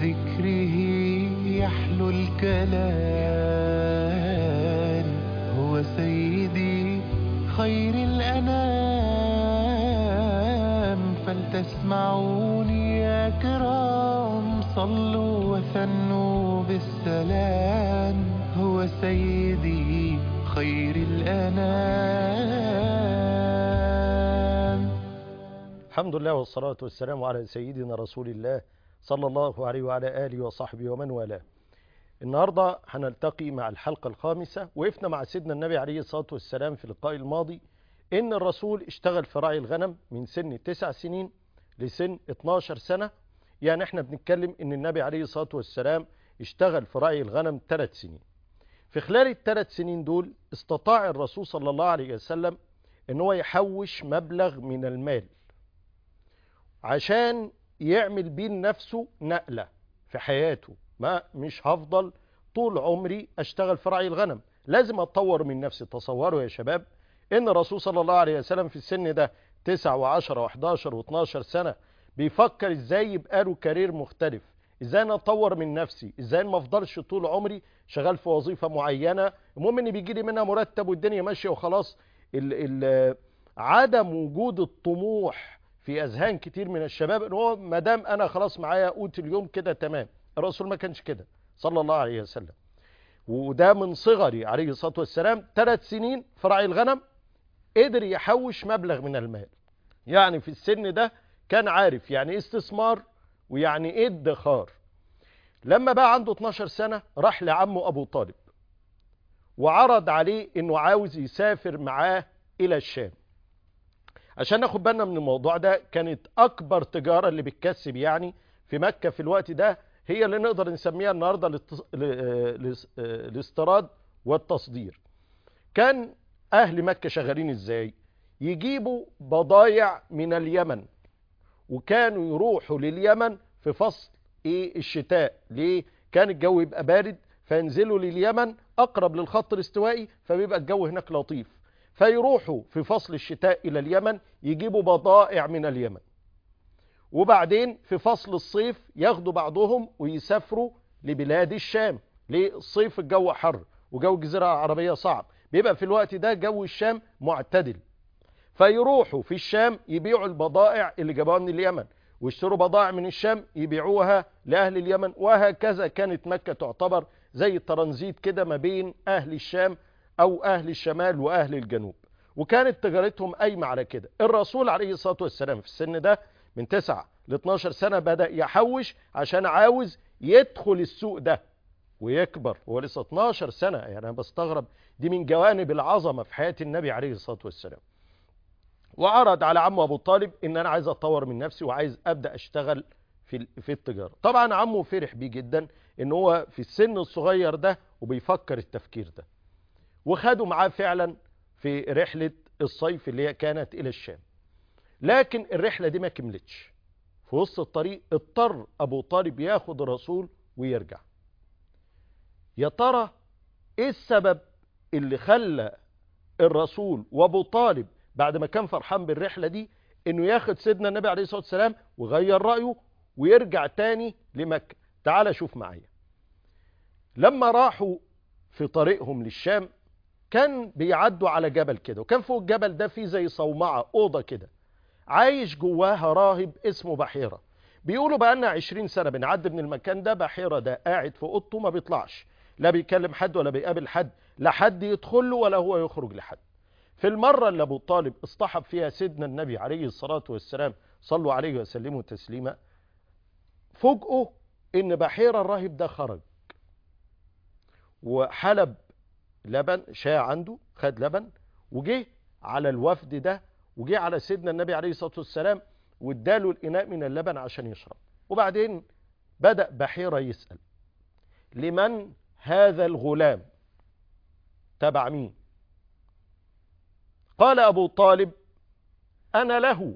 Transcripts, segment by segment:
بذكره يحلو الكلام. هو سيدي خير الأنام، فلتسمعوني يا كرام، صلوا وثنوا بالسلام. هو سيدي خير الأنام. الحمد لله والصلاة والسلام على سيدنا رسول الله صلى الله عليه وعلى آله وصحبه ومن والاه. النهاردة هنلتقي مع الحلقة الخامسة. وقفنا مع سيدنا النبي عليه الصلاة والسلام في اللقاء الماضي إن الرسول اشتغل في رعي الغنم من سن 9 سنين لسن 12 سنة. يعني احنا بنتكلم إن النبي عليه الصلاة والسلام اشتغل في رعي الغنم 3 سنين. في خلال ال3 سنين دول استطاع الرسول صلى الله عليه وسلم إن هو يحوش مبلغ من المال عشان يعمل بيه لنفسه نقلة في حياته. مش هفضل طول عمري اشتغل في رعي الغنم، لازم اتطور من نفسي. تصوروا يا شباب ان الرسول صلى الله عليه وسلم في السن ده 9 و10 و11 و12 سنة بيفكر ازاي يبقى له كارير مختلف، ازاي انا اطور من نفسي، ازاي ما افضلش طول عمري شغال في وظيفة معينة المهم ان بيجي لي منها مرتب والدنيا ماشية وخلاص. عدم وجود الطموح في اذهان كتير من الشباب ان هو ما دام انا خلاص معايا قوت اليوم كده تمام. الرسول ما كانش كده صلى الله عليه وسلم، وده من صغري عليه الصلاة والسلام 3 سنين في رعي الغنم قدر يحوش مبلغ من المال. يعني في السن ده كان عارف يعني ايه استثمار ويعني ايه ادخار. لما بقى عنده 12 سنة راح لعمه ابو طالب وعرض عليه انه عاوز يسافر معاه الى الشام. عشان ناخد بالنا من الموضوع ده، كانت اكبر تجارة اللي بتكسب يعني في مكة في الوقت ده هي اللي نقدر نسميها النهاردة الاستيراد والتصدير. كان اهل مكة شغالين ازاي؟ يجيبوا بضايع من اليمن، وكانوا يروحوا لليمن في فصل الشتاء. ليه؟ كان الجو يبقى بارد فينزلوا لليمن اقرب للخط الاستوائي فبيبقى الجو هناك لطيف، فيروحوا في فصل الشتاء الى اليمن يجيبوا بضائع من اليمن، وبعدين في فصل الصيف ياخدوا بعضهم ويسافروا لبلاد الشام. ليه؟ الصيف الجو حر وجو الجزيرة العربية صعب، بيبقى في الوقت ده جو الشام معتدل، فيروحوا في الشام يبيعوا البضائع اللي جابوها من اليمن ويشتروا بضائع من الشام يبيعوها لأهل اليمن. وهكذا كانت مكة تعتبر زي الترانزيت كده ما بين أهل الشام أو أهل الشمال وأهل الجنوب، وكانت تجارتهم قايمة على كده. الرسول عليه الصلاة والسلام في السن ده من 9 ل 12 سنة بدأ يحوش عشان عاوز يدخل السوق ده ويكبر. هو لسه 12 سنة، يعني أنا بستغرب، دي من جوانب العظمة في حياة النبي عليه الصلاة والسلام. وعرض على عمه أبو طالب إن أنا عايز أطور من نفسي وعايز أبدأ أشتغل في التجارة. طبعا عمه فرح بيه جدا إن هو في السن الصغير ده وبيفكر التفكير ده، وخدوا معاه فعلا في رحلة الصيف اللي هي كانت إلى الشام. لكن الرحلة دي ما كملتش، في وسط الطريق اضطر أبو طالب ياخد الرسول ويرجع. يا ترى إيه السبب اللي خلى الرسول وأبو طالب بعد ما كان فرحان بالرحلة دي إنه ياخد سيدنا النبي عليه الصلاة والسلام وغير رأيه ويرجع تاني لمكة؟ تعال شوف معايا. لما راحوا في طريقهم للشام كان بيعدوا على جبل كده، وكان فوق الجبل ده فيه زي صومعة أوضة كده عايش جواها راهب اسمه بحيرة. بيقولوا بقالنا 20 سنة بنعدي من المكان ده، بحيرة ده قاعد في اوضته ما بيطلعش، لا بيكلم حد ولا بيقابل حد، لا حد يدخل له ولا هو يخرج لحد. في المرة اللي ابو طالب اصطحب فيها سيدنا النبي عليه الصلاة والسلام صلوا عليه وسلموا تسليما، فوجئوا ان بحيرة الراهب ده خرج وحلب لبن شاة عنده، خد لبن وجه على الوفد ده وجه على سيدنا النبي عليه الصلاة والسلام واداله الإناء من اللبن عشان يشرب. وبعدين بدأ بحيرة يسأل لمن هذا الغلام، تبع مين؟ قال أبو طالب أنا له،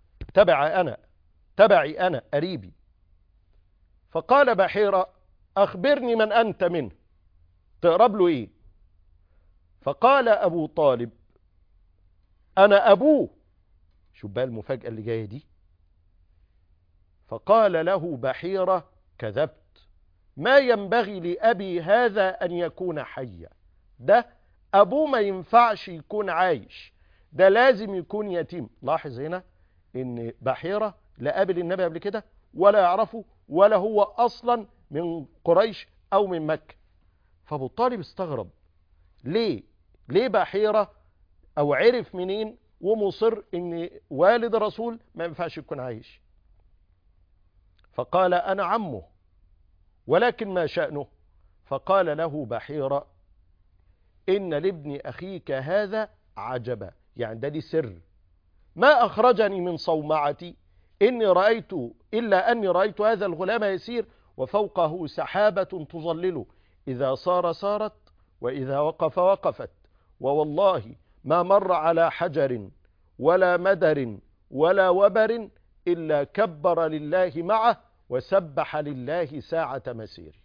تبعي أنا قريبي. فقال بحيرة أخبرني من أنت منه، تقرب له إيه؟ فقال أبو طالب أنا أبوه. شوف بقى المفاجأة اللي جاية دي. فقال له بحيرة كذبت، ما ينبغي لأبي هذا أن يكون حيا. ده أبوه ما ينفعش يكون عايش، ده لازم يكون يتيم. لاحظ هنا إن بحيرة لا قابل النبي قبل كده ولا يعرفه، ولا هو أصلا من قريش أو من مكة. فأبو طالب استغرب، ليه بحيرة، أو عرف منين ومصر إن والد الرسول ما ينفعش يكون عايش؟ فقال أنا عمه، ولكن ما شأنه؟ فقال له بحيرة إن لابن أخيك هذا عجبا، يعني ده لي سر، ما أخرجني من صومعتي إلا أني رأيت هذا الغلام يسير وفوقه سحابة تظلله، إذا صار سارت وإذا وقف وقفت، ووالله ما مر على حجر ولا مدر ولا وبر إلا كبر لله معه وسبح لله ساعة مسير.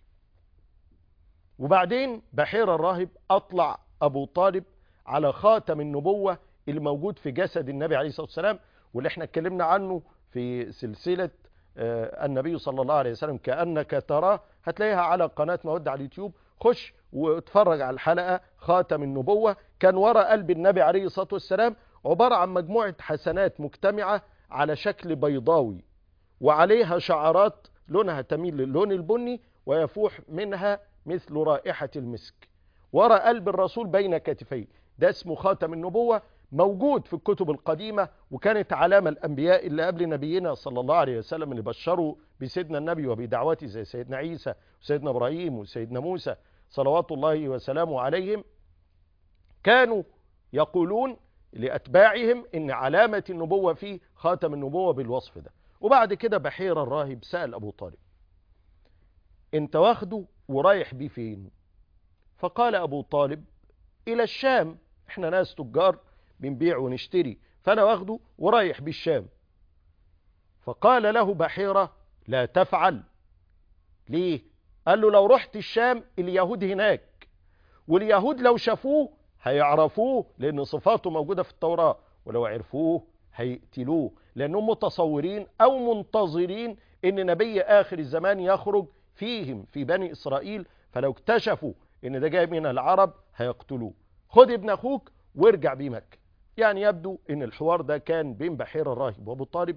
وبعدين بحير الراهب أطلع أبو طالب على خاتم النبوة الموجود في جسد النبي عليه الصلاة والسلام، واللي احنا اتكلمنا عنه في سلسلة النبي صلى الله عليه وسلم كأنك تراه، هتلاقيها على قناة مودة على اليوتيوب. خش واتفرج على الحلقة خاتم النبوة. كان وراء قلب النبي عليه الصلاة والسلام عبارة عن مجموعة حسنات مجتمعة على شكل بيضاوي، وعليها شعارات لونها تميل للون البني ويفوح منها مثل رائحة المسك، وراء قلب الرسول بين كتفيه. ده اسمه خاتم النبوة، موجود في الكتب القديمة، وكانت علامة الأنبياء اللي قبل نبينا صلى الله عليه وسلم اللي بشروا بسيدنا النبي وبدعوته، زي سيدنا عيسى وسيدنا إبراهيم وسيدنا موسى صلوات الله وسلامه عليهم، كانوا يقولون لأتباعهم إن علامة النبوة فيه خاتم النبوة بالوصف ده. وبعد كده بحير الراهب سأل أبو طالب انت واخده ورايح بيه فين؟ فقال أبو طالب إلى الشام، احنا ناس تجار بنبيع ونشتري، فأنا واخده ورايح بيه الشام. فقال له بحيرة لا تفعل. ليه؟ قال له لو رحت الشام اليهود هناك، واليهود لو شافوه هيعرفوه لأن صفاته موجودة في التوراة، ولو عرفوه هيقتلوه، لأنهم متصورين أو منتظرين إن نبي آخر الزمان يخرج فيهم في بني إسرائيل، فلو اكتشفوا إن ده جاي من العرب هيقتلوه. خد ابن أخوك وارجع بيه مكة. يعني يبدو إن الحوار ده كان بين بحير الراهب وأبو طالب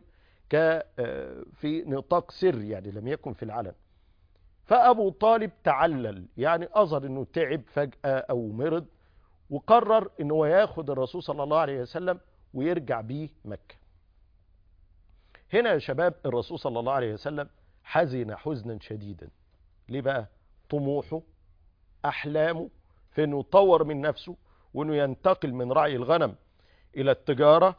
في نطاق سر، يعني لم يكن في العلن. فأبو طالب تعلل، يعني أظهر إنه تعب فجأة أو مرض، وقرر إنه ياخد الرسول صلى الله عليه وسلم ويرجع بيه مكة. هنا يا شباب الرسول صلى الله عليه وسلم حزن حزنا شديدا. ليه بقى؟ طموحه، أحلامه في إنه يطور من نفسه وإنه ينتقل من رعي الغنم إلى التجارة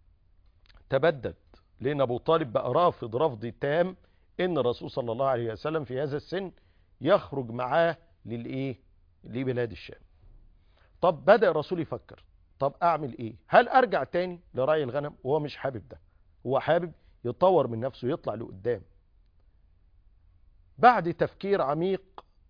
تبدد، لأن أبو طالب بقى رافض رفض تام إن الرسول صلى الله عليه وسلم في هذا السن يخرج معاه لبلاد الشام. طب بدأ الرسول يفكر، طب أعمل إيه؟ هل أرجع تاني لرعي الغنم؟ وهو مش حابب ده، هو حابب يطور من نفسه يطلع لقدام. بعد تفكير عميق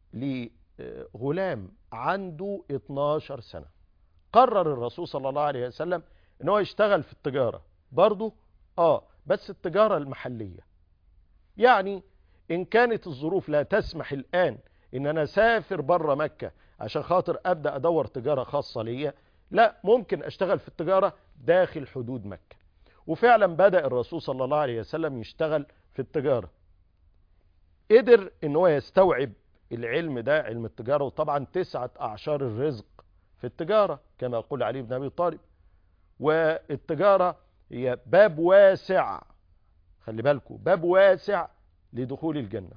لغلام عنده 12 سنة قرر الرسول صلى الله عليه وسلم ان هو يشتغل في التجارة برضه، بس التجارة المحلية. يعني ان كانت الظروف لا تسمح الآن ان انا اسافر بره مكة عشان خاطر ابدأ ادور تجارة خاصة ليا، لا، ممكن اشتغل في التجارة داخل حدود مكة. وفعلا بدأ الرسول صلى الله عليه وسلم يشتغل في التجارة. قدر ان هو يستوعب العلم ده، علم التجارة، وطبعا 9 أعشار الرزق في التجارة كما يقول علي بن أبي طالب. والتجارة هي باب واسع، خلي بالكم، باب واسع لدخول الجنة،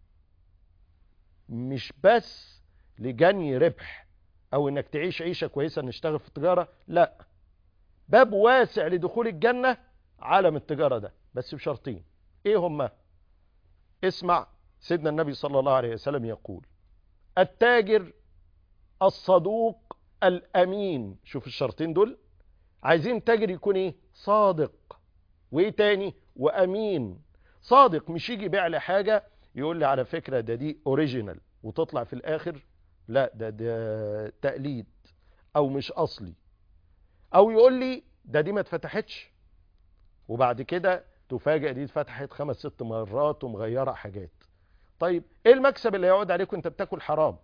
مش بس لجني ربح او انك تعيش عيشة كويسة نشتغل في التجارة، لا، باب واسع لدخول الجنة عالم التجارة ده، بس بشرطين. ايه هما؟ اسمع، سيدنا النبي صلى الله عليه وسلم يقول التاجر الصدوق الأمين. شوف الشرطين دول، عايزين تاجر يكون ايه؟ صادق، وايه تاني؟ وأمين. صادق، مش يجي يبيع لي حاجة يقول لي على فكرة دي اوريجينال وتطلع في الآخر لا ده تقليد او مش اصلي، او يقول لي دي ما اتفتحتش وبعد كده تفاجئ دي اتفتحت 5-6 مرات ومغيرة حاجات. طيب ايه المكسب اللي هيقعد عليك وانت بتاكل حرام؟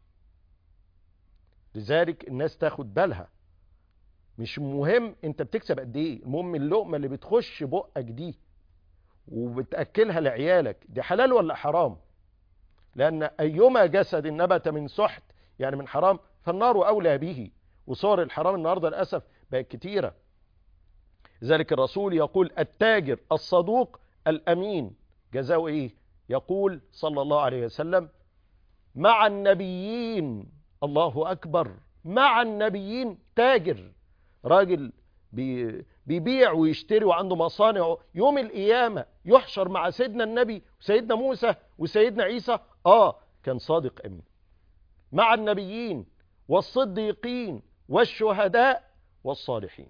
لذلك الناس تاخد بالها، مش مهم انت بتكسب قد ايه، المهم اللقمه اللي بتخش بقك دي وبتاكلها لعيالك دي حلال ولا حرام؟ لان ايما جسد نبت من سحت يعني من حرام فالنار اولى به. وصور الحرام النهارده للاسف بقت كتيره. لذلك الرسول يقول التاجر الصدوق الامين جزاؤه ايه؟ يقول صلى الله عليه وسلم مع النبيين. الله اكبر، مع النبيين تاجر، راجل بيبيع ويشتري وعنده مصانع، يوم القيامة يحشر مع سيدنا النبي وسيدنا موسى وسيدنا عيسى. كان صادق أمين. مع النبيين والصديقين والشهداء والصالحين.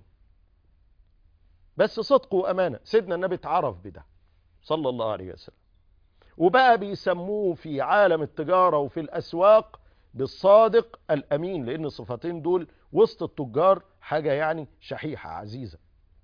بس صدق وأمانة، سيدنا النبي اتعرف بده صلى الله عليه وسلم، وبقى بيسموه في عالم التجارة وفي الأسواق بالصادق الأمين، لأن الصفتين دول وسط التجار حاجة يعني شحيحة عزيزة.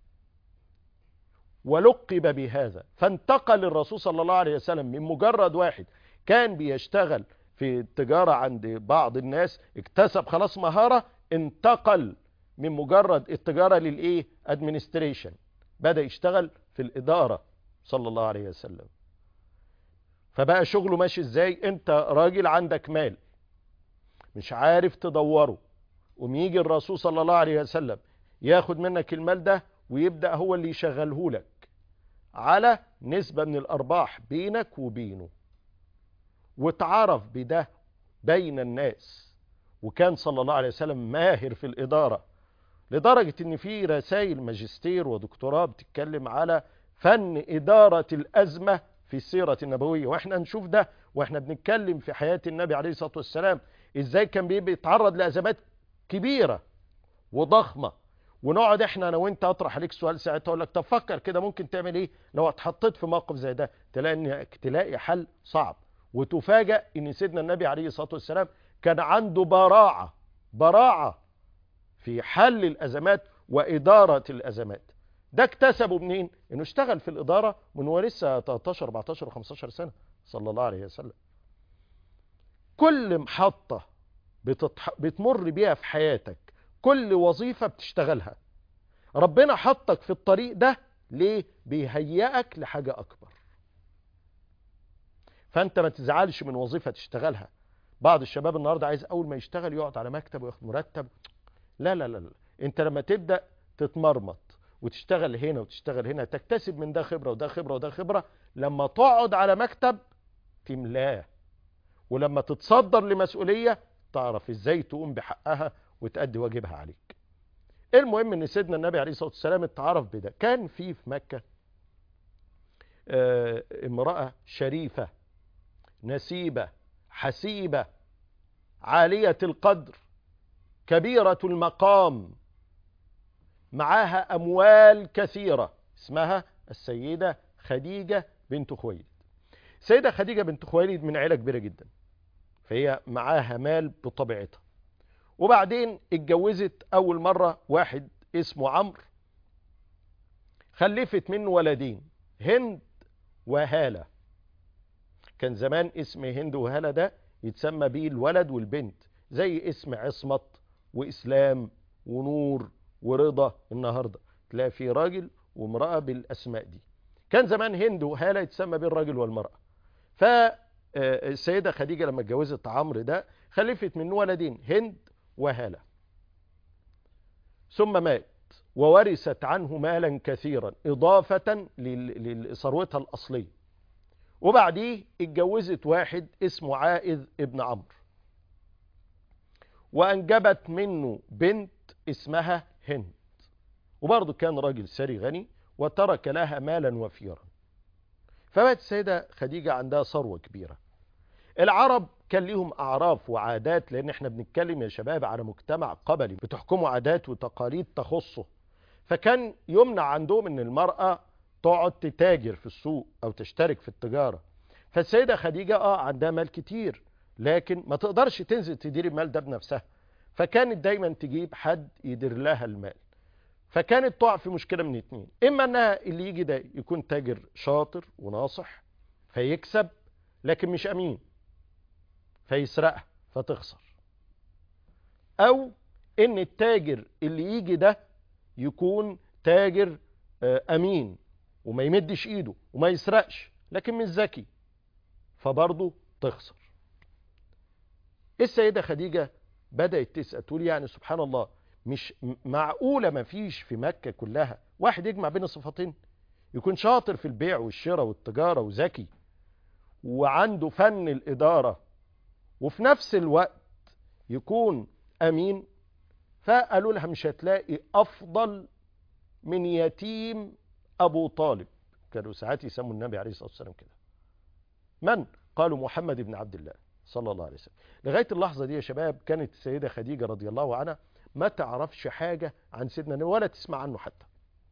ولقب بهذا، فانتقل الرسول صلى الله عليه وسلم من مجرد واحد كان بيشتغل في التجارة عند بعض الناس اكتسب خلاص مهارة، انتقل من مجرد التجارة للإيه؟ administration، بدأ يشتغل في الإدارة صلى الله عليه وسلم. فبقى شغله ماشي ازاي؟ انت راجل عندك مال مش عارف تدوره، وميجي الرسول صلى الله عليه وسلم ياخد منك المال ده ويبدأ هو اللي يشغله لك على نسبة من الأرباح بينك وبينه، واتعرف بده بين الناس. وكان صلى الله عليه وسلم ماهر في الإدارة، لدرجة ان في رسائل ماجستير ودكتوراه بتتكلم على فن إدارة الأزمة في السيرة النبوية. واحنا نشوف ده واحنا بنتكلم في حياة النبي عليه الصلاة والسلام ازاي كان بيتعرض لأزمات كبيرة وضخمة، ونقعد احنا انا وانت اطرح عليك سؤال ساعتها اقول لك طب فكر كده ممكن تعمل ايه لو اتحطيت في موقف زي ده، تلاقي حل صعب، وتفاجأ ان سيدنا النبي عليه الصلاة والسلام كان عنده براعة في حل الأزمات وإدارة الأزمات. ده اكتسبه منين؟ انه اشتغل في الإدارة من هو لسه 13 14 و15 سنة صلى الله عليه وسلم. كل محطة بتمر بيها في حياتك، كل وظيفة بتشتغلها، ربنا حطك في الطريق ده ليه؟ بيهيئك لحاجة أكبر. فأنت ما تزعلش من وظيفة تشتغلها. بعض الشباب النهاردة عايز أول ما يشتغل يقعد على مكتب وياخد مرتب. لا لا لا لا، أنت لما تبدأ تتمرمط وتشتغل هنا وتشتغل هنا تكتسب من ده خبرة وده خبرة وده خبرة، لما تقعد على مكتب تملاه، ولما تتصدر لمسؤولية تعرف ازاي تقوم بحقها وتأدي واجبها عليك. المهم ان سيدنا النبي عليه الصلاة والسلام اتعرف بده. كان في مكة امرأة شريفة نسيبة حسيبة عالية القدر كبيرة المقام، معاها أموال كثيرة، اسمها السيدة خديجة بنت خويلد. السيدة خديجة بنت خويلد من عيلة كبيرة جدا، فهي معاها مال بطبيعتها. وبعدين اتجوزت أول مرة واحد اسمه عمرو، خلفت منه ولدين هند وهالة. كان زمان اسم هند وهالة ده يتسمى بيه الولد والبنت، زي اسم عصمت وإسلام ونور ورضا. النهاردة تلاقي في راجل وامرأة بالأسماء دي. كان زمان هند وهالة يتسمى بيه الراجل والمرأة. فالسيدة خديجة لما اتجوزت عمرو ده خلفت منه ولدين هند وهالة، ثم مات وورثت عنه مالا كثيرا إضافة لثروتها الأصلية. وبعديه اتجوزت واحد اسمه عائذ ابن عمرو، وأنجبت منه بنت اسمها هند، وبرضه كان راجل ثري غني وترك لها مالا وفيرا. فبقت السيدة خديجة عندها ثروة كبيرة. العرب كان ليهم أعراف وعادات، لأن احنا بنتكلم يا شباب على مجتمع قبلي بتحكمه عادات وتقاليد تخصه. فكان يمنع عندهم ان المرأة تقعد تتاجر في السوق أو تشترك في التجارة. فالسيدة خديجة عندها مال كتير، لكن ما تقدرش تنزل تدير المال ده بنفسها، فكانت دايما تجيب حد يدير لها المال. فكانت تقع في مشكلة من اتنين، إما أنها اللي يجي ده يكون تاجر شاطر وناصح فيكسب، لكن مش أمين فيسرقها فتخسر، أو إن التاجر اللي يجي ده يكون تاجر أمين وما يمدش إيده وما يسرقش لكن مش ذكي فبرضه تخسر. السيدة خديجة بدأت تسأل تقول يعني سبحان الله، مش معقولة ما فيش في مكة كلها واحد يجمع بين الصفتين، يكون شاطر في البيع والشراء والتجارة وذكي وعنده فن الإدارة وفي نفس الوقت يكون أمين. فقالوا لها مش هتلاقي أفضل من يتيم أبو طالب. كانوا ساعات يسموا النبي عليه الصلاة والسلام كده. من؟ قالوا محمد بن عبد الله صلى الله عليه وسلم. لغاية اللحظة دي يا شباب كانت السيدة خديجة رضي الله عنها ما تعرفش حاجة عن سيدنا النبي ولا تسمع عنه حتى.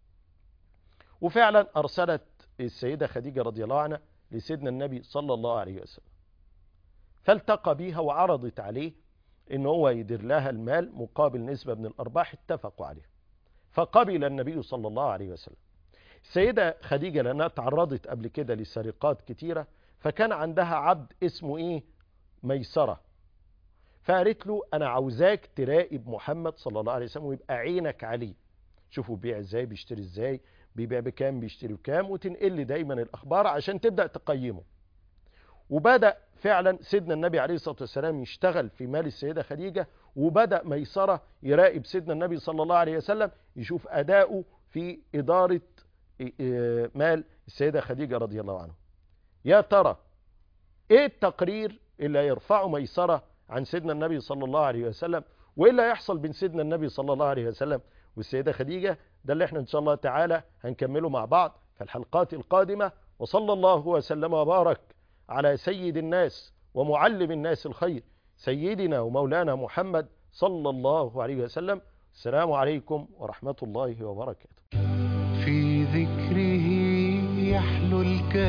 وفعلا أرسلت السيدة خديجة رضي الله عنها لسيدنا النبي صلى الله عليه وسلم، فالتقى بيها وعرضت عليه إن هو يدير لها المال مقابل نسبة من الأرباح اتفقوا عليه، فقبل النبي صلى الله عليه وسلم. السيدة خديجة لأنها تعرضت قبل كده لسرقات كتيرة، فكان عندها عبد اسمه ميسرة، فقالت له أنا عاوزاك تراقب محمد صلى الله عليه وسلم ويبقى عينك عليه، شوفوا بيع ازاي، بيشتري ازاي، بيبيع بكام، بيشتري بكام، وتنقل لي دايما الأخبار عشان تبدأ تقيمه. وبدأ فعلا سيدنا النبي عليه الصلاة والسلام يشتغل في مال السيدة خديجة، وبدأ ميسرة يراقب سيدنا النبي صلى الله عليه وسلم يشوف أداؤه في إدارة مال السيدة خديجة رضي الله عنه. يا ترى ايه التقرير اللي يرفعه ميسرة عن سيدنا النبي صلى الله عليه وسلم، وايه اللي هيحصل بين سيدنا النبي صلى الله عليه وسلم والسيدة خديجة؟ ده اللي احنا ان شاء الله تعالى هنكمله مع بعض في الحلقات القادمة. وصلى الله وسلم وبارك على سيد الناس ومعلم الناس الخير سيدنا ومولانا محمد صلى الله عليه وسلم. السلام عليكم ورحمة الله وبركاته. في ذكره يحلو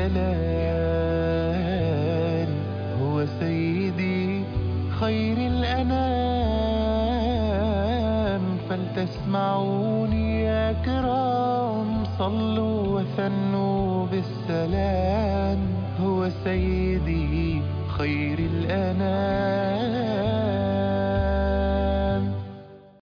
الكلام، هو سيدي خير الأنام، فلتسمعوني يا كرام، صلوا وثنوا بالسلام، هو سيدي خير الأنام.